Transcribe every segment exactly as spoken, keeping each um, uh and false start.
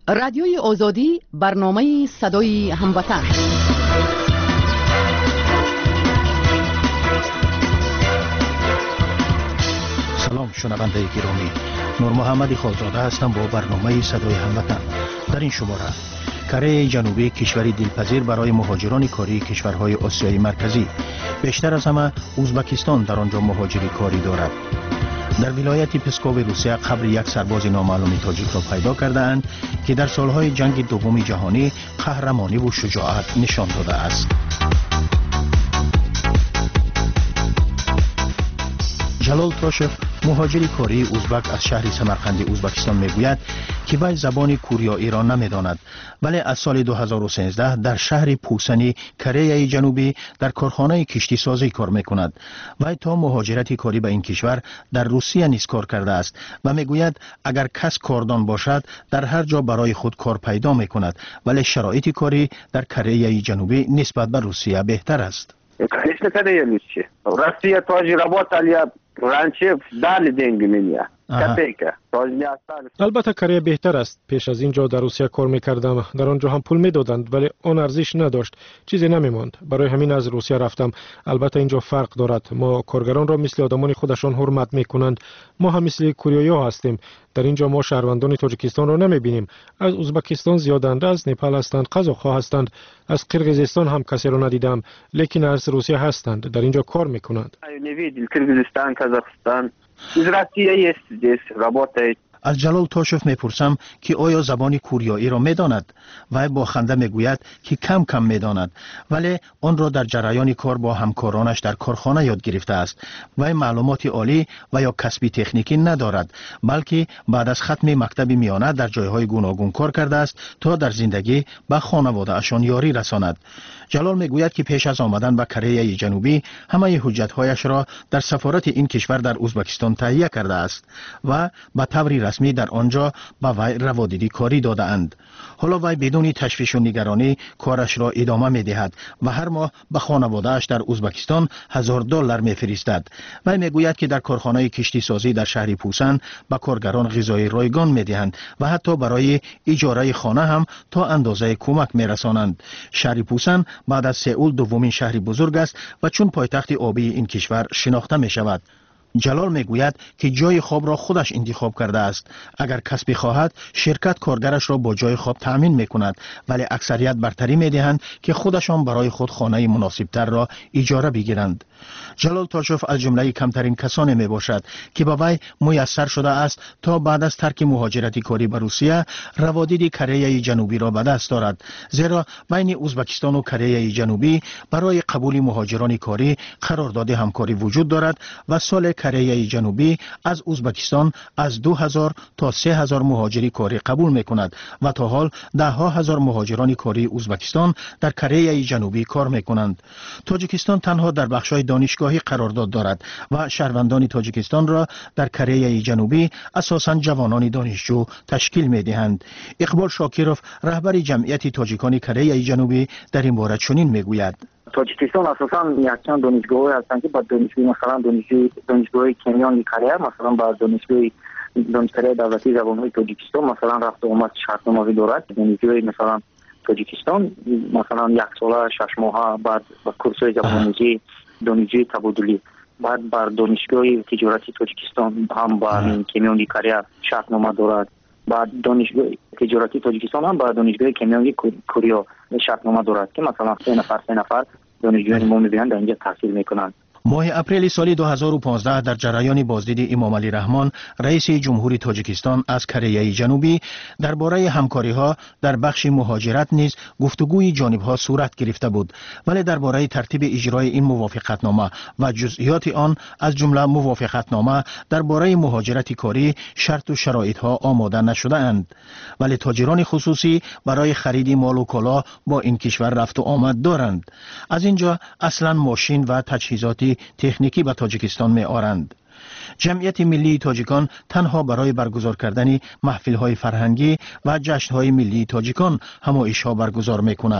رادیوی آزادی، برنامه صدای هموطن. سلام شنونده گرامی، نور محمد خالزاده هستم با برنامه صدای هموطن. در این شماره کره جنوبی کشوری دلپذیر برای مهاجران کاری کشورهای آسیای مرکزی. بیشتر از همه ازبکستان در آنجا مهاجری کاری دارد. در ولایت پسکو روسیه قبر یک سرباز نامعلوم تاجیک را پیدا کردند که در سالهای جنگ دوم جهانی قهرمانی و شجاعت نشان داده است. جلال تاشف مهاجری کاری ازبک از شهر سمرقند ازبکستان میگوید که وی زبان کوریایی را نمیداند، ولی از سال دو هزار و سیزده در شهر پوسنی کره جنوبی در کارخانه کشتی سازی کار میکند. وی تا مهاجرت کاری به این کشور در روسیه نیز کار کرده است و میگوید اگر کس کاردان باشد در هر جا برای خود کار پیدا میکند، ولی شرایط کاری در کره جنوبی نسبت به روسیه بهتر است. Конечно, Корея лучше. Россия тоже работали, раньше дали деньги мне. Копейка. Тоже не остались. البته کره بهتر است. پیش از اینجا در روسیه کار میکردم، در آنجا هم پول میدادند ولی آن ارزش نداشت، چیزی نمیماند. برای همین از روسیه رفتم. البته اینجا فرق دارد، ما کارگران را مثل آدمان خودشان حرمت میکنند، ما هم مثل کوریایی ها هستیم. در اینجا ما شهروندان تاجیکستان را نمیبینیم. از ازبکستان زیادند، از نپال هستند، قزاق‌ها هستند، از قرقیزستان هم کسی را ندیدم، لیکن از روسیه هستند، در اینجا کار میکنند. Кыргызстан, Казахстан. Из России есть здесь, работает. از جلال تاشف میپرسم که آیا زبان کوریایی را میداند؟ و با خنده میگوید که کم کم میداند، ولی آن را در جریان کار با همکارانش در کارخانه یاد گرفته است. و معلومات عالی و یا کسبی تکنیکی ندارد، بلکه بعد از ختم مکتب میانه در جایهای گوناگون کار کرده است تا در زندگی به خانواده اشان یاری رساند. جلال میگوید که پیش از آمدن به کره جنوبی همه حجت‌هایش را در سفارت این کشور در ازبکستان تهیه کرده است و به طور رسمی در آنجا به وی روادیدی کاری داده اند. حالا وی بدون تشویش و نگرانی کارش را ادامه می دهد و هر ماه به خانواده‌اش در ازبکستان هزار دلار می فرستد. وی میگوید که در کارخانه کشتی سازی در شهر پوسن به کارگران غذای رایگان می دهند و حتی برای اجاره خانه هم تا اندازه کمک می رسانند. شهر پوسن بعد از سئول دومین شهر بزرگ است و چون پایتخت آبی این کشور شناخته می شود. جلال میگوید که جای خواب را خودش انتخاب کرده است. اگر کس بخواهد شرکت کارگرش را با جای خواب تأمین میکند، ولی اکثریت برتری میدهند که خودشان برای خود خانه مناسب تر را اجاره بگیرند. جلال تاشف از جمله کمترین کسانی می باشد که با وی میسر شده است تا بعد از ترک مهاجرت کاری به روسیه روادید کره جنوبی را به دست دارد، زیرا بین ازبکستان و کره جنوبی برای قبول مهاجران کاری قرارداد همکاری وجود دارد و سال کره جنوبی از ازبکستان از دو هزار تا سه هزار مهاجری کاری قبول می کند و تا حال ده ها هزار مهاجران کاری ازبکستان در کره جنوبی کار می کنند. تاجیکستان تنها در بخش‌های دانشگاهی قرارداد دارد و شهروندان تاجیکستان را در کره جنوبی اساساً جوانان دانشجو تشکیل می دهند. اقبال شاکیروف رهبر جمعیت تاجیکان کره جنوبی در این باره چنین می گوید: تاجیکستان اساساً یکچند دانشگاه‌های هستند که با دانشگاه مثلا دانشگاه دانشگاه کنیان کره مثلا با دانشگاه دانشگاه دولتی زبان‌های تاجیکستان مثلا رفت و آمد شرطنامه دارد. دانشگاه مثلا تاجیکستان مثلا یک ساله شش ماهه بعد با کورس‌های زبان‌آموزی دانشجوی تبادلی، بعد بر دانشگاه تجارتی تاجیکستان هم با کمیونی کره شرطنامه دارد. بعد دانشگاه تجارتی تاجیکستان هم با دانشگاه کمیونی کوریا شرطنامه دارد که مثلا سه نفر سه نفر دانشجویان ما می‌بینند در اینجا تحصیل میکنند. ماه اپریل سال دو هزار و پانزده در جریان بازدید امام علی رحمان رئیس جمهوری تاجیکستان از کره جنوبی درباره همکاری‌ها در بخش مهاجرت نیز گفتگوی جانب‌ها صورت گرفته بود، ولی درباره ترتیب اجرای این موافقتنامه و جزئیات آن از جمله موافقتنامه درباره مهاجرت کاری شرط و شرایط‌ها آماده نشده اند. ولی تاجران خصوصی برای خرید مال و کالا با این کشور رفت و آمد دارند. از اینجا اصلاً ماشین و تجهیزات تکنیکی به تاجیکستان می آرند. جمعیت ملی تاجیکان تنها برای برگزار کردن محفل‌های فرهنگی و جشن‌های ملی تاجیکان همایش‌ها برگزار می‌کند.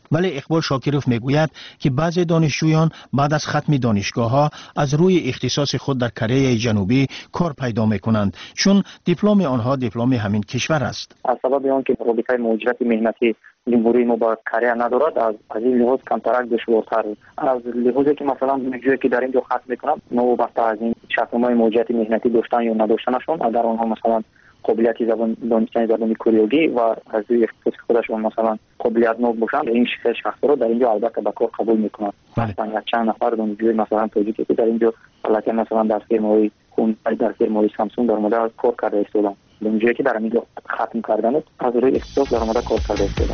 ولی اقبال شاکروف میگوید که بعضی دانشجویان بعد از ختم دانشگاه ها از روی اختصاص خود در کره جنوبی کار پیدا میکنند، چون دیپلم آنها دیپلم همین کشور است. از سبب آنکه رابطه مهاجرت مهنتی جمهوری ما با کره ندارد، از از این لحاظ کنترکت دشوارتر از لحاظی که مثلا دانشجویی که در اینجا ختم میکنند نوبت از این شرطنامه مهاجرت مهنتی داشتن یا نداشتنشون، در آنها مثلا قابلیت زبان دانستن زبان کره و از روی اختصاص خودشون مثلا قابلیت نو باشند، این شخص رو در اینجا البته به کار قبول میکنند. مثلا چند نفر دانشجوی مثلا تاجیکی که در اینجا البته مثلا در فیرمای خون در فیرمای سامسونگ در مورد کار کرده استودن، دانشجویی که در اینجا ختم کردن از روی اختصاص در مورد کار کرده استودن.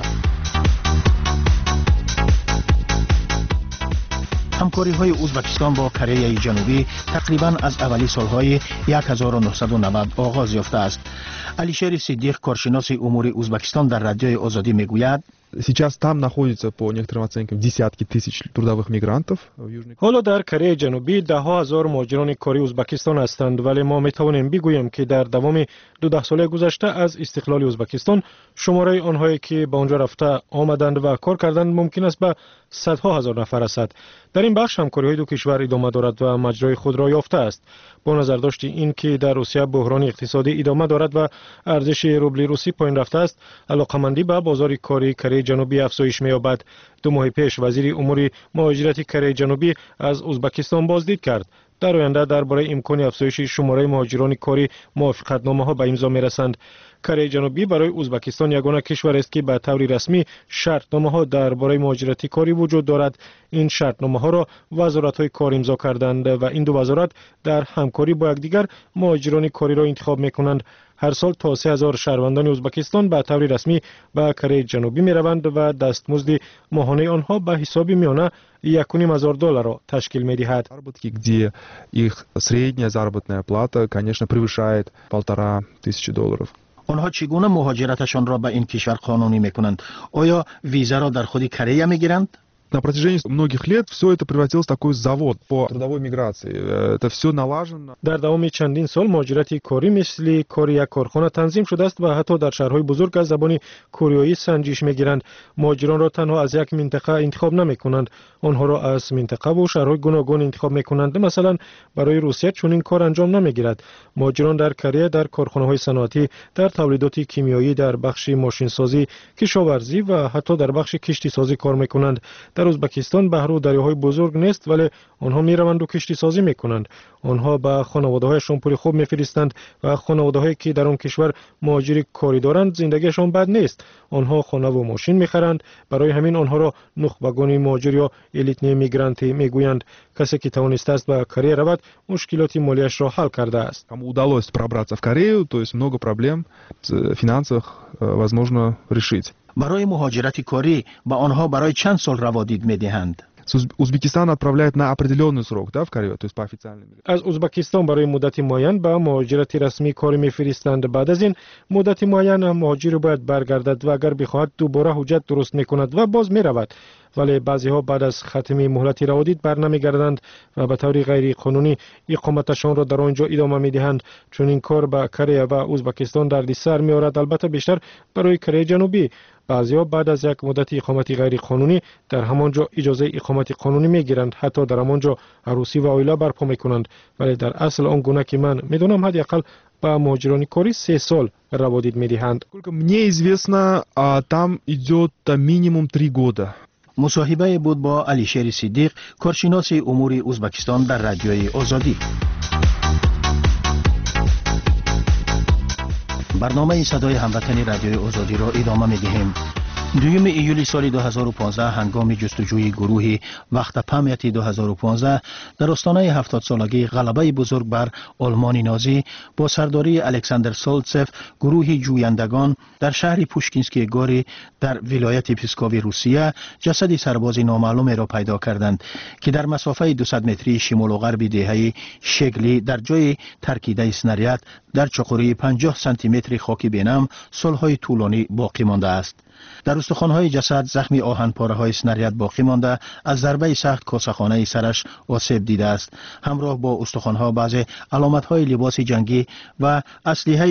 همکاری های ازبکستان با کره جنوبی تقریبا از اولی سالهای هزار و نهصد و نود آغاز یافته است. علیشیر صدیق، کارشناس امور ازبکستان، در رادیوی آزادی میگوید Сейчас там находится по некоторым оценкам десятки тысяч трудовых мигрантов в Южной حالا در کره جنوبی ده ها هزار مهاجران کاری ازبکستان هستند، ولی ما میتوانیم بگوییم که در دوام دو ساله گذشته از استقلال ازبکستان شماره آنهایی که به آنجا رفته آمدند و کار کردند ممکن است به صدها هزار نفر رسد. در این بخش همکاری های دو کشور ادامه دارد و مجرای خود را یافته است. با نظر داشت این که در روسیه بحران اقتصادی ادامه دارد و ارزش روبل روسی پایین رفته است، علاقمندی به بازار کاری کره جنوبی افزایش می‌یابد. دو ماه پیش وزیر امور مهاجرت کره جنوبی از ازبکستان بازدید کرد. در آینده درباره امکان افزایش شماره مهاجران کاری موافقتنامه‌ها به امضا می‌رسند. کره جنوبی برای ازبکستان یگانه کشور است که به طور رسمی شرطنامه‌ها درباره مهاجرت کاری وجود دارد. این شرطنامه‌ها را وزارت‌های کار امضا کردند و این دو وزارت در همکاری با یکدیگر مهاجران کاری را انتخاب می‌کنند. هر سال تا سه هزار شهروندان ازبکستان به طور رسمی به کره جنوبی می‌روند و دستمزد ماهانه آنها به حساب میانه یک و نیم هزار دلار را تشکیل می‌دهد. заработки, где их средняя заработная плата, конечно, превышает полтора тысячи долларов. آنها چگونه مهاجرتشان را به این کشور قانونی میکنند؟ آیا ویزا را در خود کره میگیرند؟ На протяжении многих лет все это превратилось в такой завод по трудовой миграции. Это все налажено. در دوام چندین سال مهاجرت کاری مثل کار یک کارخانه تنظیم شده است و حتی در شهرهای بزرگ از زبان کره سنجش میگیرند. مهاجران را تنها از یک منطقه انتخاب نمیکنند، آنها را از منطقه و شهرهای گوناگون انتخاب میکنند. مثلا برای روسیه چون این کار انجام نمیگیرد. مهاجران در کره در کارخانه‌های صنعتی، در تولیدات کیمیایی، در بخش ماشین سازی، کشاورزی و حتی در بخش کشتی سازی کار میکنند. در ازبکستان بحر و دریاهای بزرگ نیست، ولی آنها میروند و کشتی سازی میکنند. آنها به خانواده‌هایشان پول خوب میفرستند و خانواده‌هایی که در آن کشور مهاجر کاری دارند زندگیشان بد نیست. آنها خانه و ماشین میخرند. برای همین آنها را نخبگان مهاجر یا الیتنی میگرانت میگویند. کسی که توانسته است به کره رود مشکلات مالیش را حل کرده است. Кому удалось пробраться в Корею, то есть много проблем в финансах возможно решить. برای مهاجرت کاری به آنها برای چند سال روادید میدهند؟ Узбекистан отправляет на определенный срок, да, в Корею, то есть по официальным. از ازبکستان برای مدت معین به مهاجرت رسمی کاری میفرستند. بعد از این مدت معین مهاجر باید برگردد و اگر بخواهد دوباره حجت درست میکند و باز میرود. ولی بعضی ها بعد از ختم مهلت روادید بر نمیگردند و به طور غیر قانونی اقامتشان را در آنجا ادامه میدهند. چون این کار به کره و ازبکستان دردسر میآورد، البته بیشتر برای کره جنوبی. بعضی ها بعد از یک مدت اقامت غیر قانونی در همانجا اجازه اقامت قانونی میگیرند، حتی در همانجا عروسی و عائله برپا میکنند. ولی در اصل آن گونه که من میدونم حداقل به مهاجران کاری سه سال روادید میدهند. Сколько мне известно, там идет минимум три года. مصاحبه بود با علیشیر صدیق، کارشناس امور ازبکستان، در رادیوی آزادی. برنامه صدای هموطنی رادیوی آزادی را ادامه می‌دهیم. دوم ایولی سال دو هزار و پانزده هنگام جستجوی گروهی وقت پامیتی دو هزار و پانزده در آستانه هفتاد سالگی غلبه بزرگ بر آلمان نازی با سرداری الکساندر سولتسف، گروهی جویندگان در شهر پوشکینسکی گوری در ولایت پسکوی روسیه جسد سربازی نامعلوم را پیدا کردند که در مسافه دویست متری شمال و غرب دهه شگلی در جای ترکیده اسنریات در چقوری پنجاه سانتی متر خاکی بینم سالهای طولانی باقی مانده است. در استخوان‌های جسد زخمی آهن‌پاره‌های اسنریات باقی مانده، از ضربه سخت کاسه‌خانه سرش آسیب دیده است. همراه با استخوان‌ها بعضی علامت‌های لباس جنگی و اسلحه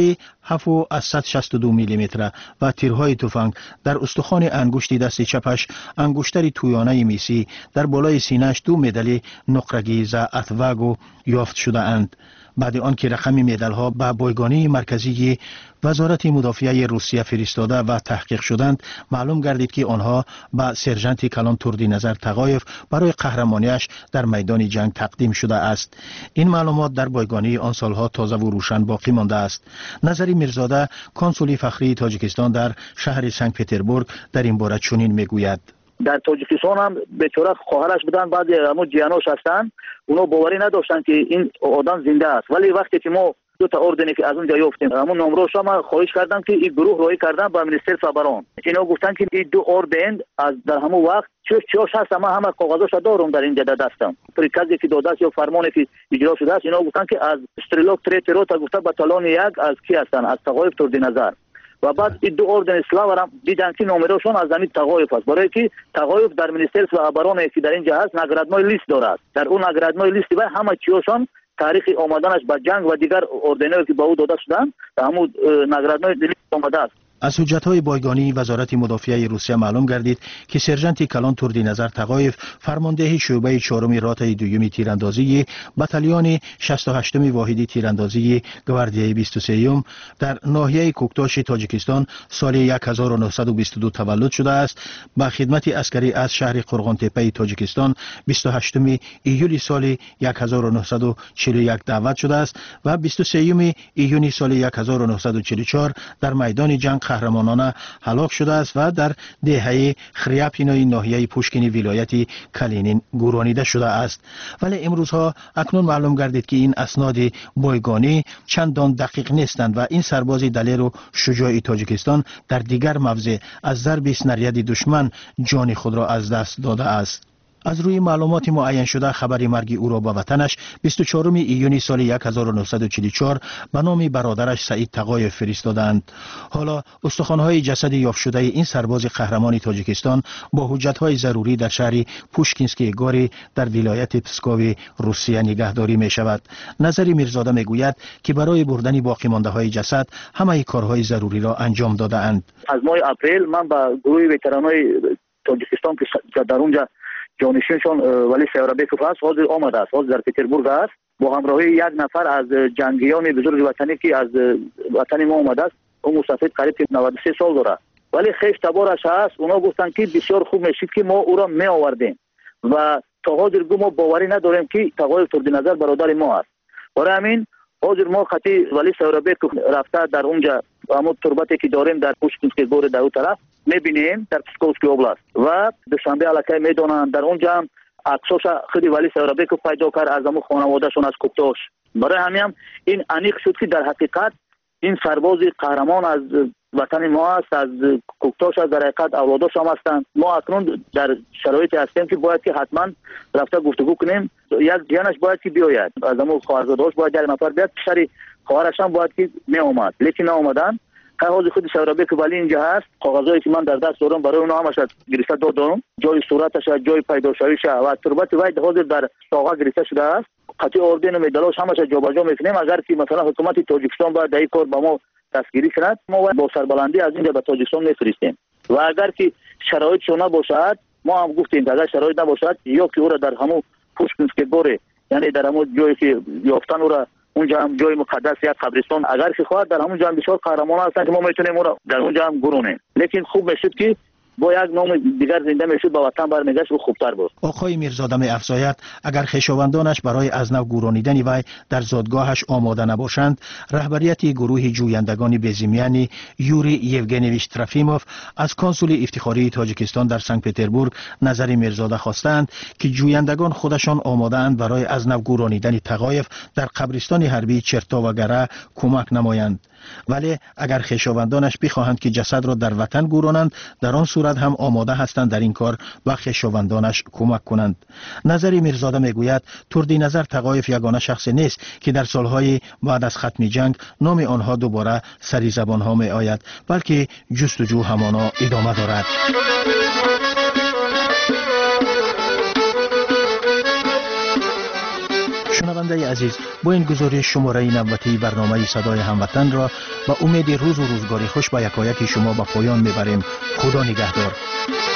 هفت از صد و شصت و دو میلیمتر و تیرهای تفنگ در استخوان انگشت دست چپش، انگشتر تویانه میسی در بالای سینه‌اش دو مدال نقرگی ز اتواگو یافت شده اند. بعد آنکه رقم مدال ها به بایگانی مرکزی وزارت مدافعه روسیه فرستاده و تحقیق شدند، معلوم گردید که آنها به سرژانت کلان تردینظر تقایف برای قهرمانیش در میدان جنگ تقدیم شده است. این معلومات در بایگانی آن سالها تازه و روشن باقی مانده است. نظری میرزاده، کنسولی فخری تاجیکستان در شهر سنت پتربورگ، در این باره چنین میگوید: در تاجیکستان هم بیچاره خواهرش بودن، بعد همون جیانوش هستن، اونا باوری نداشتن که این آدم زنده است. ولی وقتی که ما دو تا اردنی که از اونجا یافتیم، همون نمروش ما خواهش کردم که این گروه روی کردن با منیستر خبران، اینا گفتن که این دو اردن از در همون وقت چه چاش هست، ما همه کاغذاش دارم در اینجا دستم، پریکازی که داده است یا فرمانی که اجرا شده است. اینا گفتن که از استرلاک تریترو تا گفته باتالون یک از کی هستن، از تقایف تردینظر. و بعد این دو اردن اسلاو دیدن که نمرهشون از زمین تقایف است، برای که تقایف در منیستر خبران که در اینجا هست نگرادنای لیست دارد. در اون نگرادنای لیست و همه چیشون تاریخ آمدنش به جنگ و دیگر اردنایی که به او داده شدن همون نگرادنای لیست آمده است. از حجت‌های بایگانی وزارت مدافعه روسیه معلوم گردید که سرژانت کلان تردینظر تقایف، فرمانده شعبه چهارم راتای دوم تیراندازی بتالیون شصت و هشتم واحد تیراندازی گواردیای بیست و سوم در ناحیه کوکتاش تاجیکستان سال هزار و نهصد و بیست و دو تولد شده است. با خدمت عسکری از شهر قرغان تپه تاجیکستان بیست و هشتم ایول سال هزار و نهصد و چهل و یک دعوت شده است و بیست و سوم ایون سال هزار و نهصد و چهل و چهار در میدان جنگ قهرمانانه هلاک شده است و در دهه خریاپینای ناحیه پوشکین ولایت کالینین گورانیده شده است. ولی امروزها اکنون معلوم گردید که این اسناد بایگانی چندان دقیق نیستند و این سرباز دلیر و شجاع تاجیکستان در دیگر موضع از ضرب اسنریاد دشمن جان خود را از دست داده است. از روی معلومات معین شده خبر مرگ او را به وطنش بیست و چهارم ایون سال هزار و نهصد و چهل و چهار به نام برادرش سعید تقایف فرستادند. حالا استخوان‌های جسد یافت شده این سرباز قهرمان تاجیکستان با حجت‌های ضروری در شهر پوشکینسکی گوری در ولایت پسکوی روسیه نگهداری می شود. نظری میرزاده میگوید که برای بردن باقی مانده های جسد همه کارهای ضروری را انجام داده اند. از ماه اپریل من با گروه وترانای تاجیکستان که در اونجا جانشینشون ولی سیورابیکوف است حاضر آمده است، حاضر در پتربورگ است با همراهی یک نفر از جنگیان بزرگ وطنی که از وطن ما آمده است. اون مسافر قریب نود و سه سال داره ولی خیش تبارش است. اونا گفتن که بسیار خوب میشید که ما او را می آوردیم و تا حاضر گو ما باوری نداریم که تقایف تردینظر برادر ما است. برای همین حاضر ما خطی ولی سیورابیکوف رفته در اونجا همون تربتی که داریم در پوشکینسکی گور در اون طرف میبینیم در پسکوفسکی اوبلاست و دوشنبه علاقه میدونن در اونجا هم عکساش خیلی ولی سیورابیکوف پیدا کرد از همون خانوادهشون از کوکتاش. برای همین هم این انیق شد که در حقیقت این سرباز قهرمان از وطن ما است، از کوکتاش از در حقیقت اولاداش هم هستند. ما اکنون در شرایطی هستیم که باید که حتما رفته گفتگو کنیم. یک جانش باید که بیاید از همون خواهرزادهاش باید یک نفر بیاد، پسر خواهرش هم باید که می اومد لیکن ناآمدن. کاغذ خود سیورابیکوف ولی اینجا هست، کاغذایی که من در دست دارم برای اونها همش گرفته دادم، جای صورتش جای پیداشویش و تربت وای حاضر در ساغه گرفته شده است. قطعی اردن و مدالش همش جابجا میکنیم. اگر که مثلا حکومت تاجیکستان باید در این کار با ما دستگیری کند ما با سربلندی از اینجا به تاجیکستان میفرستیم و اگر که شرایط شونه باشد ما هم گفتیم اگر شرایط نباشد یا که او را در همون پوشکینسکی گوره یعنی در همون جایی که یافتن او را اونجا هم جای مقدس یک قبرستان اگر که خواهد در همونجا هم بسیار قهرمان هستن که ما میتونیم او را در اونجا هم گرونیم. لیکن خوب میشد که با یک نام دیگر زنده میشد با وطن برمیگشت و خوبتر بود. آقای میرزاده می افزاید اگر خویشاوندانش برای از نو گورانیدن وی در زادگاهش آماده نباشند، رهبریت گروه جویندگان بزیمیانی یوری یوگنیویچ ترافیموف از کنسول افتخاری تاجیکستان در سنت پتربورگ نظری میرزاده خواستند که جویندگان خودشان آماده اند برای از نو گورانیدن تقایف در قبرستان حربی چرتا و گره کمک نمایند. ولی اگر خویشاوندانش بخواهند که جسد را در وطن گورانند، در آن صورت هم آماده هستند در این کار و خویشاوندانش کمک کنند. نظری میرزاده میگوید تردینظر تقایف یگانه شخص نیست که در سالهای بعد از ختم جنگ نام آنها دوباره سری زبان ها می آید، بلکه جستجو همانا ادامه دارد. شنونده عزیز، با این گزارش شماره نوبتی برنامه صدای هموطن را با امید روز و روزگاری خوش با یکایک شما به پایان میبریم. خدا نگهدار.